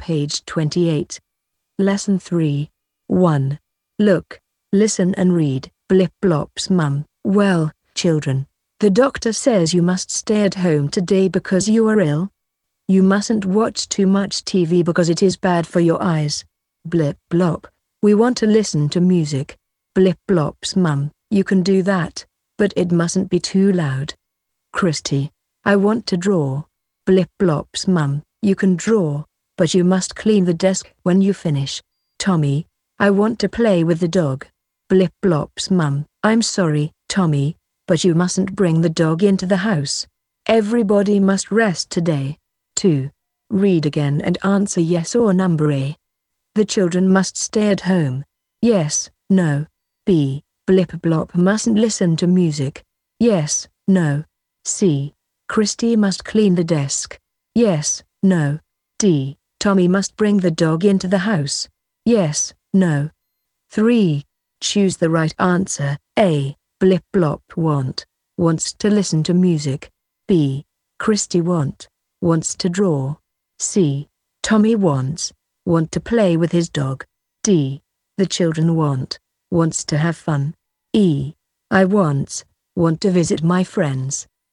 page 28. Lesson 3. 1. Look, listen and read. Blip Blop's mum. Well, children, the doctor says you must stay at home today because you are ill. You mustn't watch too much TV because it is bad for your eyes. Blip Blop. We want to listen to music. Blip Blop's mum. You can do that, but it mustn't be too loud. Christy. I want to draw. Blip Blop's mum. You can draw, but you must clean the desk when you finish. Tommy. I want to play with the dog. Blip Blop's mum. I'm sorry, Tommy, but you mustn't bring the dog into the house. Everybody must rest today. 2. Read again and answer yes or number A. The children must stay at home. Yes, no. B. Blip Blop mustn't listen to music. Yes, no. C. Christy must clean the desk. Yes, no. D. Tommy must bring the dog into the house. Yes, no. 3. Choose the right answer. A. Blip Blop wants to listen to music. B. Christy wants to draw. C. Tommy want to play with his dog. D. The children wants to have fun. E. I want to visit my friends.